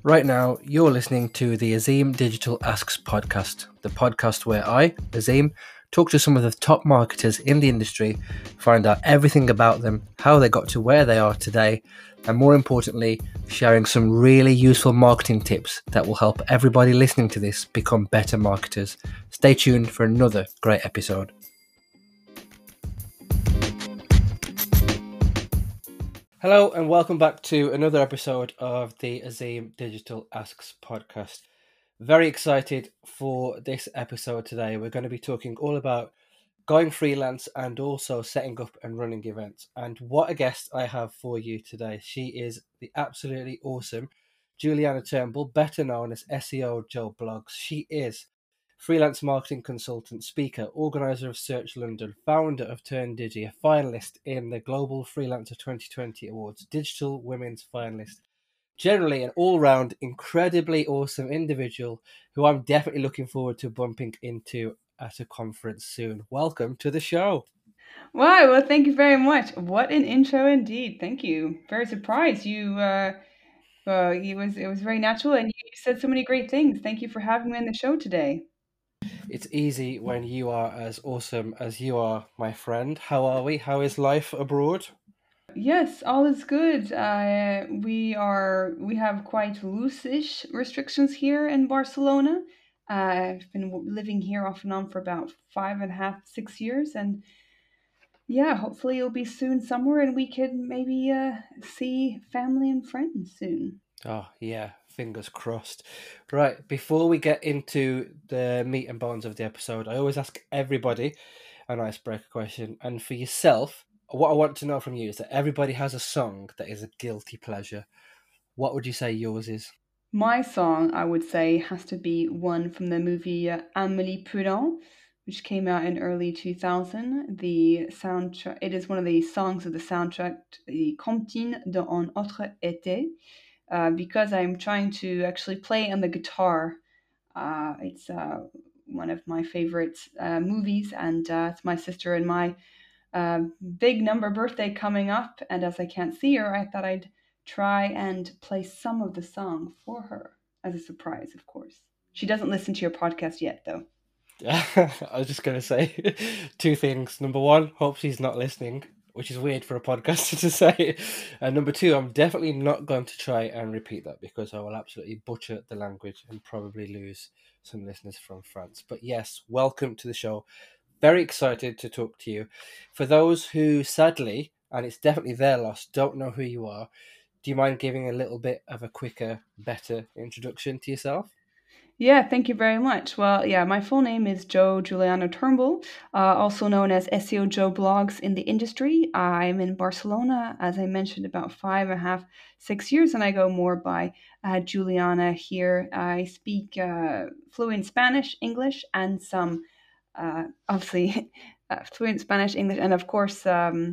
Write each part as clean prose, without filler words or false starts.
Right now, you're listening to the Azim Digital Asks podcast, the podcast where I, Azim, talk to some of the top marketers in the industry, find out everything about them, how they got to where they are today, and more importantly, sharing some really useful marketing tips that will help everybody listening to this become better marketers. Stay tuned for another great episode. Hello and welcome back to another episode of the Azim Digital Asks podcast. Very excited for this episode today. We're going to be talking all about going freelance and also setting up and running events. And what a guest I have for you today. She is the absolutely awesome Juliana Turnbull, better known as SEO Joe Blogs. She is freelance marketing consultant, speaker, organizer of Search London, founder of TurnDigi, a finalist in the Global Freelancer 2020 Awards, digital women's finalist. Generally, an all-round, incredibly awesome individual who I'm definitely looking forward to bumping into at a conference soon. Welcome to the show. Wow, well, thank you very much. What an intro indeed. Thank you. Very surprised. It was very natural, and you said so many great things. Thank you for having me on the show today. It's easy when you are as awesome as you are, my friend. How are we? How is life abroad? Yes, all is good. We have quite loose-ish restrictions here in Barcelona. I've been living here off and on for about 5.5, 6 years, and yeah, hopefully it'll be soon somewhere, and we can maybe see family and friends soon. Oh, yeah, fingers crossed. Right, before we get into the meat and bones of the episode, I always ask everybody an icebreaker question. And for yourself, what I want to know from you is that everybody has a song that is a guilty pleasure. What would you say yours is? My song, I would say, has to be one from the movie Amélie Poulain, which came out in early 2000. The soundtrack, it is one of the songs of the soundtrack, the Comptine d'un autre été, because I'm trying to actually play on the guitar. It's one of my favorite movies, and it's my sister and my big number birthday coming up. And as I can't see her, I thought I'd try and play some of the song for her as a surprise, of course. She doesn't listen to your podcast yet, though. I was just going to say two things. Number one, hope she's not listening, which is weird for a podcaster to say. And number two, I'm definitely not going to try and repeat that because I will absolutely butcher the language and probably lose some listeners from France. But yes, welcome to the show. Very excited to talk to you. For those who sadly, and it's definitely their loss, don't know who you are, do you mind giving a little bit of a quicker, better introduction to yourself? Yeah, thank you very much. Well, yeah, my full name is Joe Juliana Turnbull, also known as SEO Joe Blogs in the industry. I'm in Barcelona, as I mentioned, about 5.5, 6 years, and I go more by Juliana here. I speak fluent Spanish, English, and some, obviously, fluent Spanish, English, and of course,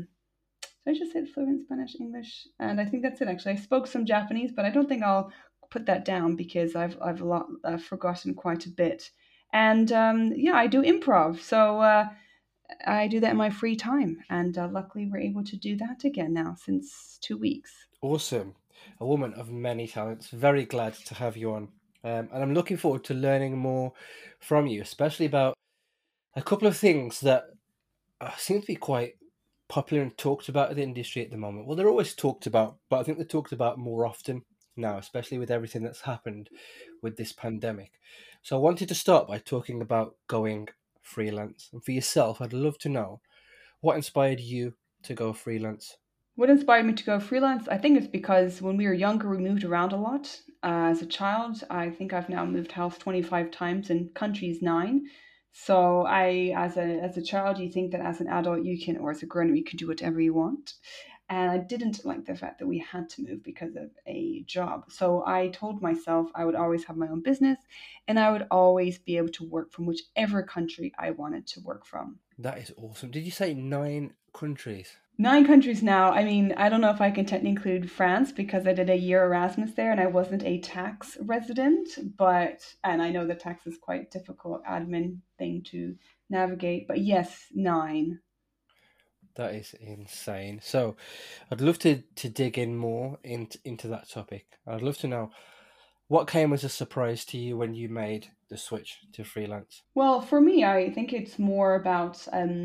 I just said fluent Spanish, English, and I think that's it. Actually, I spoke some Japanese, but I don't think I'll put that down because I've a lot forgotten quite a bit. And yeah, I do improv, so I do that in my free time, and luckily we're able to do that again now since 2 weeks. Awesome. A woman of many talents. Very glad to have you on. And I'm looking forward to learning more from you, especially about a couple of things that seem to be quite popular and talked about in the industry at the moment. Well, they're always talked about, but I think they're talked about more often now, especially with everything that's happened with this pandemic. So I wanted to start by talking about going freelance. And for yourself, I'd love to know what inspired you to go freelance. What inspired me to go freelance? I think it's because when we were younger, we moved around a lot. As a child, I think I've now moved house 25 times and countries 9. So as a child, you think that as an adult you can, or as a grown up, you can do whatever you want. And I didn't like the fact that we had to move because of a job. So I told myself I would always have my own business and I would always be able to work from whichever country I wanted to work from. That is awesome. Did you say 9 countries? 9 countries now. I mean, I don't know if I can technically include France because I did a year Erasmus there and I wasn't a tax resident, and I know the tax is quite difficult admin thing to navigate, but yes, 9. That is insane. So, I'd love to dig in more into that topic. I'd love to know What came as a surprise to you when you made the switch to freelance? Well, for me, I think it's more about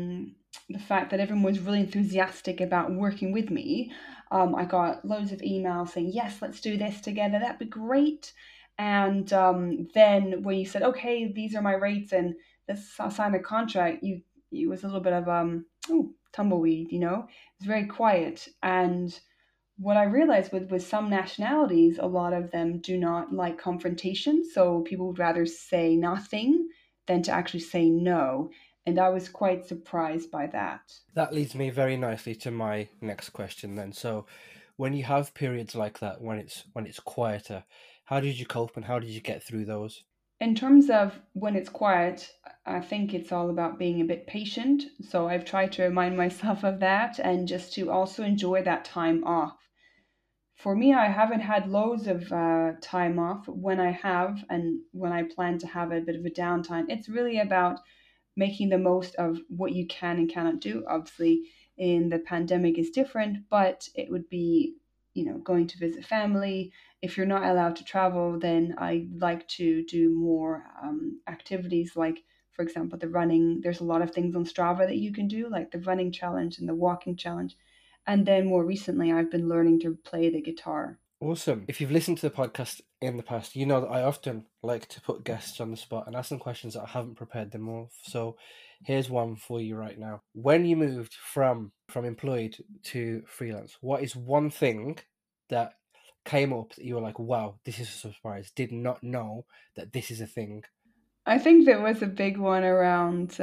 the fact that everyone was really enthusiastic about working with me. I got loads of emails saying, yes, let's do this together. That'd be great. And then when you said, okay, these are my rates and let's sign a contract, it was a little bit of tumbleweed, you know? It's very quiet. And what I realized with some nationalities, a lot of them do not like confrontation. So people would rather say nothing than to actually say no. And I was quite surprised by that. That leads me very nicely to my next question then. So when you have periods like that, when it's quieter, how did you cope and how did you get through those? In terms of when it's quiet, I think it's all about being a bit patient. So I've tried to remind myself of that and just to also enjoy that time off. For me, I haven't had loads of time off. When I have, and when I plan to have a bit of a downtime, it's really about making the most of what you can and cannot do. Obviously, in the pandemic is different, but it would be, going to visit family. If you're not allowed to travel, then I like to do more activities like, for example, the running. There's a lot of things on Strava that you can do, like the running challenge and the walking challenge. And then more recently, I've been learning to play the guitar. Awesome. If you've listened to the podcast in the past, you know that I often like to put guests on the spot and ask them questions that I haven't prepared them of. So here's one for you right now. When you moved from employed to freelance, what is one thing that came up that you were like, wow, this is a surprise. Did not know that this is a thing. I think there was a big one around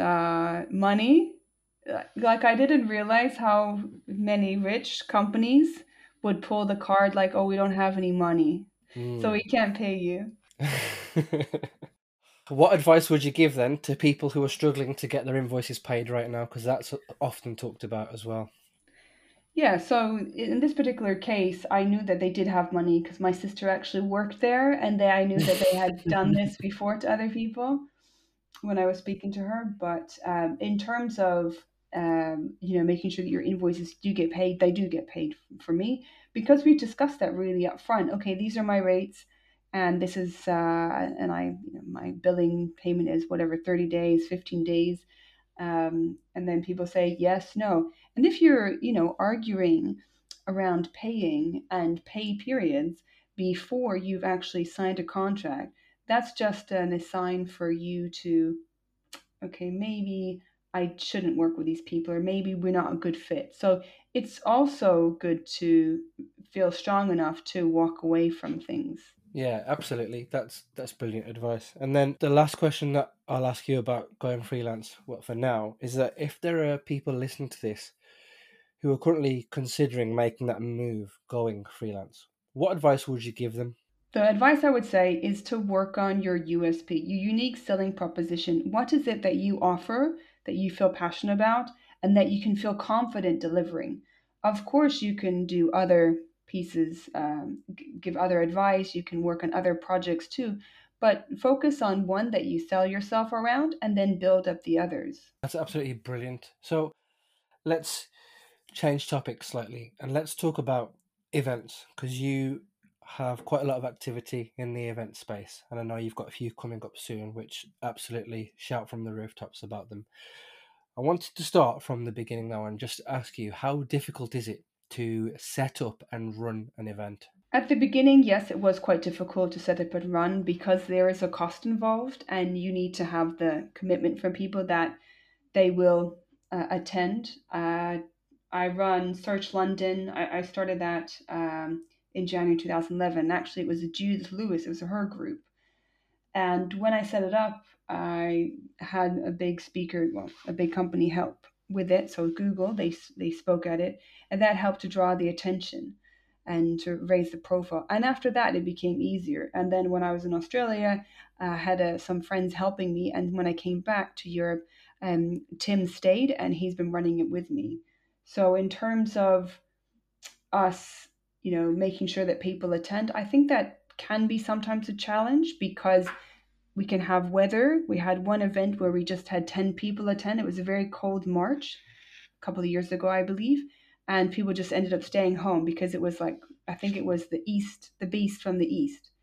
money. Like, I didn't realize how many rich companies would pull the card, like, oh, we don't have any money, so Hmm. we can't pay you. What advice would you give then to people who are struggling to get their invoices paid right now? Because that's often talked about as well. Yeah, so in this particular case, I knew that they did have money because my sister actually worked there, and I knew that they had done this before to other people when I was speaking to her. But in terms of making sure that your invoices do get paid, they do get paid for me because we discussed that really up front. Okay, these are my rates, and this is and my billing payment is whatever 30 days, 15 days, and then people say yes, no, and if you're arguing around paying and pay periods before you've actually signed a contract, that's just a sign for you to, okay, maybe I shouldn't work with these people, or maybe we're not a good fit. So it's also good to feel strong enough to walk away from things. Yeah, absolutely. That's brilliant advice. And then the last question that I'll ask you about going freelance, what for now, is that if there are people listening to this who are currently considering making that move, going freelance, what advice would you give them? The advice I would say is to work on your USP, your unique selling proposition. What is it that you offer that you feel passionate about and that you can feel confident delivering? Of course, you can do other pieces, give other advice, you can work on other projects too, but focus on one that you sell yourself around and then build up the others. That's absolutely brilliant. So let's change topics slightly and let's talk about events because you have quite a lot of activity in the event space and I know you've got a few coming up soon, which absolutely shout from the rooftops about them. I wanted to start from the beginning now and just ask you, how difficult is it to set up and run an event? At the beginning, yes, it was quite difficult to set up and run because there is a cost involved, and you need to have the commitment from people that they will attend. I run Search London. I started that in January 2011. Actually, it was Judith Lewis. It was her group. And when I set it up, I had a big speaker, well, a big company help with it. So Google, they spoke at it, and that helped to draw the attention and to raise the profile. And after that, it became easier. And then when I was in Australia, I had some friends helping me. And when I came back to Europe, Tim stayed, and he's been running it with me. So in terms of us, making sure that people attend, I think that can be sometimes a challenge because we can have weather. We had one event where we just had 10 people attend. It was a very cold March a couple of years ago, I believe. And people just ended up staying home because it was like, I think it was the beast from the east.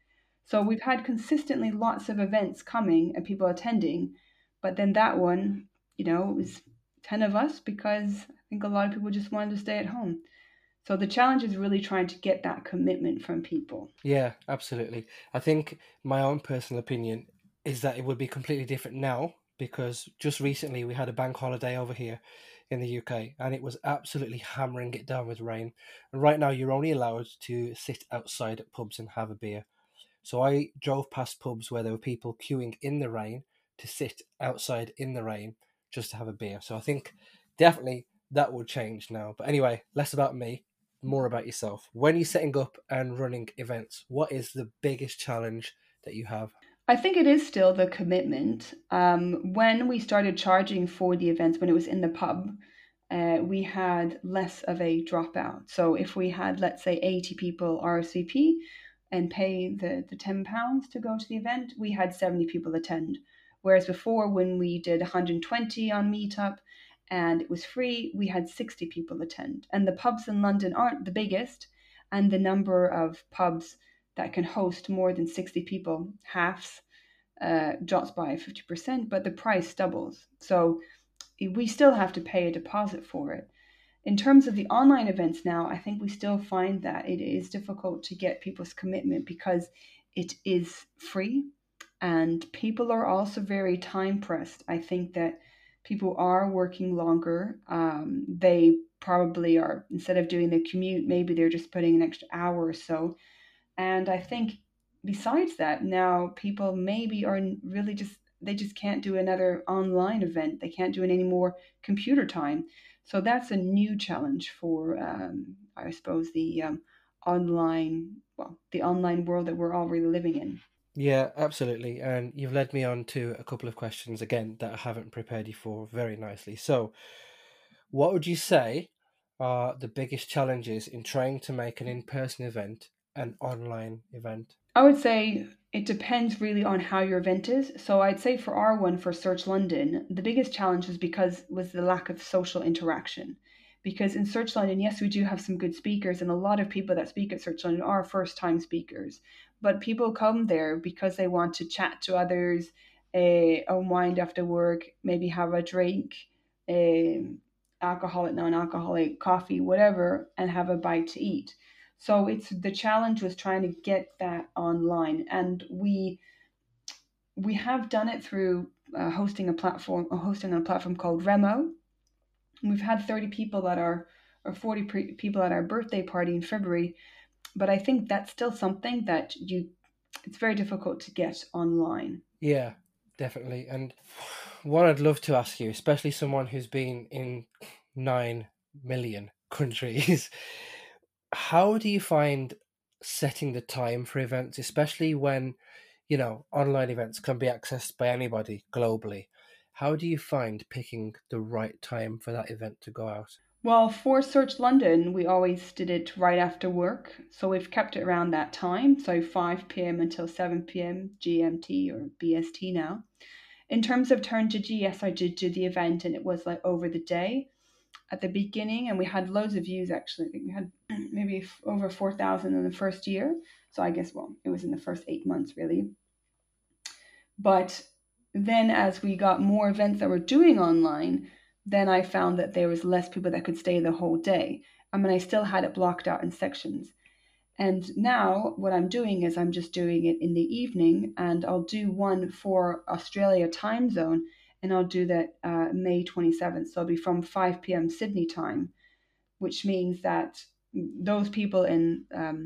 So we've had consistently lots of events coming and people attending, but then that one, it was 10 of us because I think a lot of people just wanted to stay at home. So the challenge is really trying to get that commitment from people. Yeah, absolutely. I think my own personal opinion is that it would be completely different now because just recently we had a bank holiday over here in the UK and it was absolutely hammering it down with rain. And right now you're only allowed to sit outside at pubs and have a beer. So I drove past pubs where there were people queuing in the rain to sit outside in the rain just to have a beer. So I think definitely that will change now. But anyway, less about me, more about yourself. When you're setting up and running events, what is the biggest challenge that you have? I think it is still the commitment. When we started charging for the events, when it was in the pub, we had less of a dropout. So if we had, let's say, 80 people RSVP and pay the £10 to go to the event, we had 70 people attend. Whereas before, when we did 120 on Meetup and it was free, we had 60 people attend. And the pubs in London aren't the biggest, and the number of pubs that can host more than 60 people halves, drops by 50%, but the price doubles. So we still have to pay a deposit for it. In terms of the online events now, I think we still find that it is difficult to get people's commitment because it is free and people are also very time pressed. I think that people are working longer. They probably are, instead of doing the commute, maybe they're just putting an extra hour or so. And I think besides that, now people maybe are really they just can't do another online event. They can't do it any more computer time. So that's a new challenge for, I suppose, the online world that we're all really living in. Yeah, absolutely. And you've led me on to a couple of questions again that I haven't prepared you for very nicely. So, what would you say are the biggest challenges in trying to make an in-person event an online event? I would say it depends really on how your event is. So I'd say for our one for Search London, the biggest challenge was the lack of social interaction. Because in Search London, yes, we do have some good speakers, and a lot of people that speak at Search London are first time speakers. But people come there because they want to chat to others, unwind after work, maybe have a drink, alcoholic, non alcoholic, coffee, whatever, and have a bite to eat. So it's the challenge was trying to get that online, and we have done it through hosting on a platform called Remo. We've had 30 people or 40 people at our birthday party in February, but I think that's still something that it's very difficult to get online. Yeah, definitely. And what I'd love to ask you, especially someone who's been in 9 million countries, how do you find setting the time for events, especially when, online events can be accessed by anybody globally? How do you find picking the right time for that event to go out? Well, for Search London, we always did it right after work. So we've kept it around that time. So 5 p.m. until 7 p.m. GMT or BST now. In terms of Turn to G, yes, I did do the event and it was like over the day at the beginning. And we had loads of views actually. I think we had maybe over 4,000 in the first year. So I guess, well, it was in the first 8 months really. But then as we got more events that we're doing online, then I found that there was less people that could stay the whole day. I mean, I still had it blocked out in sections. And now what I'm doing is I'm just doing it in the evening, and I'll do one for Australia time zone, and I'll do that May 27th. So it'll be from 5 p.m. Sydney time, which means that those people in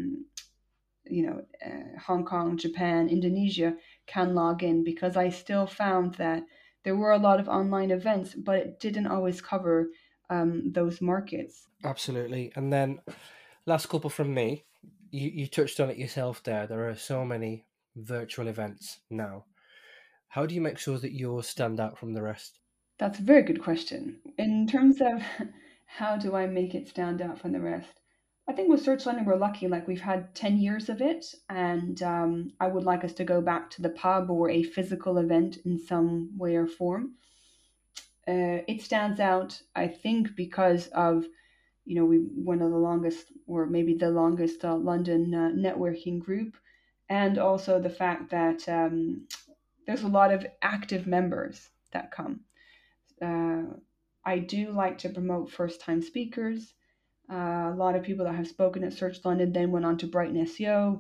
Hong Kong, Japan, Indonesia can log in, because I still found that there were a lot of online events, but it didn't always cover those markets. Absolutely. And then last couple from me. You touched on it yourself there. There are so many virtual events now. How do you make sure that yours stand out from the rest? That's a very good question. In terms of how do I make it stand out from the rest? I think with Search London, we're lucky. Like we've had 10 years of it, and I would like us to go back to the pub or a physical event in some way or form. It stands out, I think, because of we one of the longest, or maybe the longest, London networking group, and also the fact that there's a lot of active members that come. I do like to promote first-time speakers. A lot of people that have spoken at Search London then went on to Brighton SEO.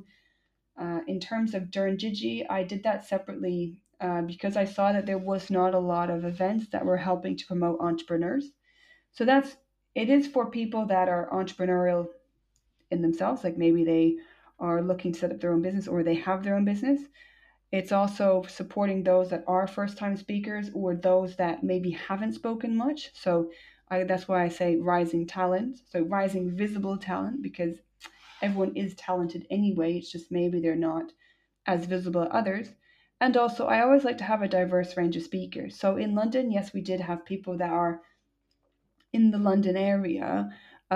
In terms of Durn Digi, I did that separately because I saw that there was not a lot of events that were helping to promote entrepreneurs. So it is for people that are entrepreneurial in themselves, like maybe they are looking to set up their own business or they have their own business. It's also supporting those that are first time speakers or those that maybe haven't spoken much. So that's why I say rising talent. So rising visible talent, because everyone is talented anyway. It's just maybe they're not as visible as others. And also, I always like to have a diverse range of speakers. So in London, yes, we did have people that are in the London area,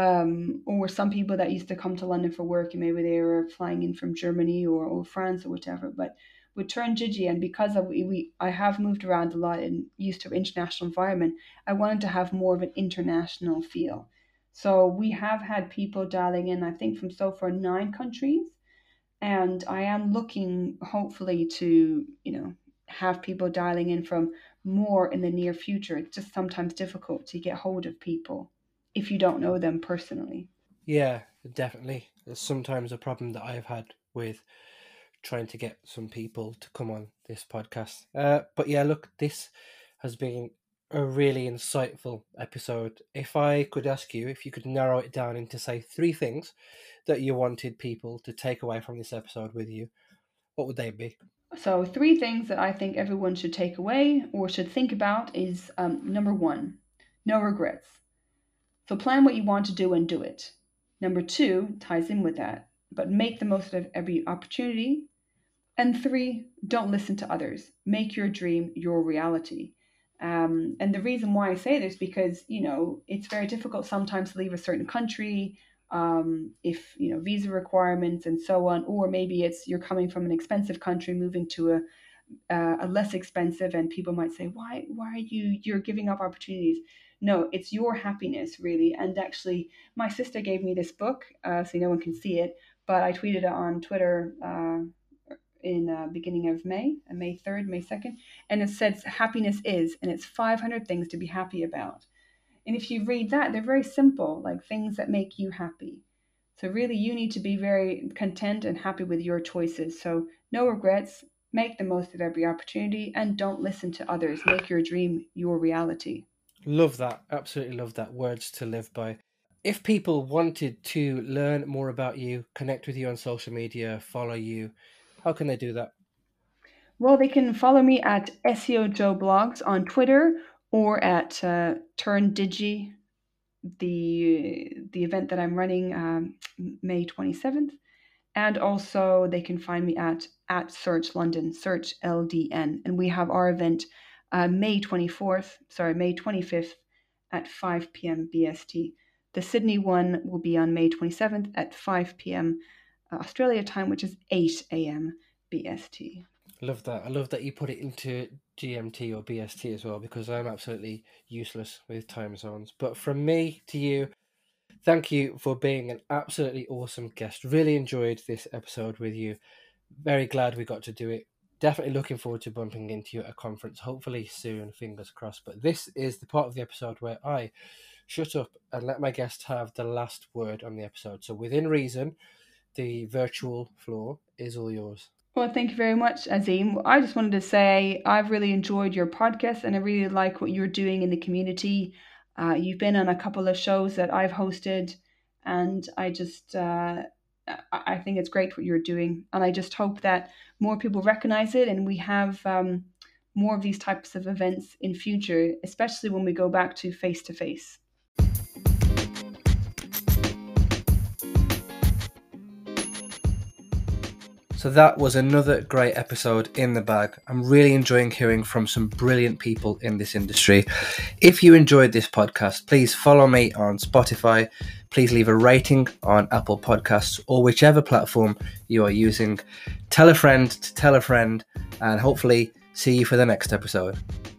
or some people that used to come to London for work and maybe they were flying in from Germany or France or whatever. But with Turn Gigi, and because I have moved around a lot and used to an international environment, I wanted to have more of an international feel. So we have had people dialing in, I think, from so far 9 countries. And I am looking, hopefully, to, have people dialing in from more in the near future. It's just sometimes difficult to get hold of people if you don't know them personally. Yeah, definitely. There's sometimes a problem that I've had with trying to get some people to come on this podcast. But yeah, look, this has been a really insightful episode. If I could ask you, if you could narrow it down into, say, 3 things that you wanted people to take away from this episode with you, what would they be? So 3 things that I think everyone should take away or should think about is number 1, no regrets. So plan what you want to do and do it. Number 2 ties in with that, but make the most of every opportunity. And 3, don't listen to others. Make your dream your reality. And the reason why I say this because it's very difficult sometimes to leave a certain country, if visa requirements and so on, or maybe it's you're coming from an expensive country moving to a less expensive, and people might say, why are you're giving up opportunities? No, it's your happiness really. And actually, my sister gave me this book, so no one can see it, but I tweeted it on Twitter. In beginning of May 3rd, May 2nd, and it says happiness is, and it's 500 things to be happy about. And if you read that, they're very simple, like things that make you happy. So really, you need to be very content and happy with your choices. So no regrets, make the most of every opportunity, and don't listen to others. Make your dream your reality. Love that. Absolutely love that. Words to live by. If people wanted to learn more about you, connect with you on social media, follow you, how can they do that? Well, they can follow me at SEO Joe Blogs on Twitter or at Turn Digi, the event that I'm running May 27th. And also they can find me at Search London, Search LDN. And we have our event May 25th at 5 p.m. BST. The Sydney one will be on May 27th at 5 p.m. Australia time, which is 8 a.m. BST. Love that. I love that you put it into GMT or BST as well, because I'm absolutely useless with time zones. But from me to you, thank you for being an absolutely awesome guest. Really enjoyed this episode with you. Very glad we got to do it. Definitely looking forward to bumping into you at a conference, hopefully soon, fingers crossed. But this is the part of the episode where I shut up and let my guest have the last word on the episode. So within reason, the virtual floor is all yours. Well, thank you very much, Azim. I just wanted to say I've really enjoyed your podcast and I really like what you're doing in the community. You've been on a couple of shows that I've hosted, and I just I think it's great what you're doing, and I just hope that more people recognize it and we have more of these types of events in future, especially when we go back to face to face. So that was another great episode in the bag. I'm really enjoying hearing from some brilliant people in this industry. If you enjoyed this podcast, please follow me on Spotify. Please leave a rating on Apple Podcasts or whichever platform you are using. Tell a friend to tell a friend, and hopefully see you for the next episode.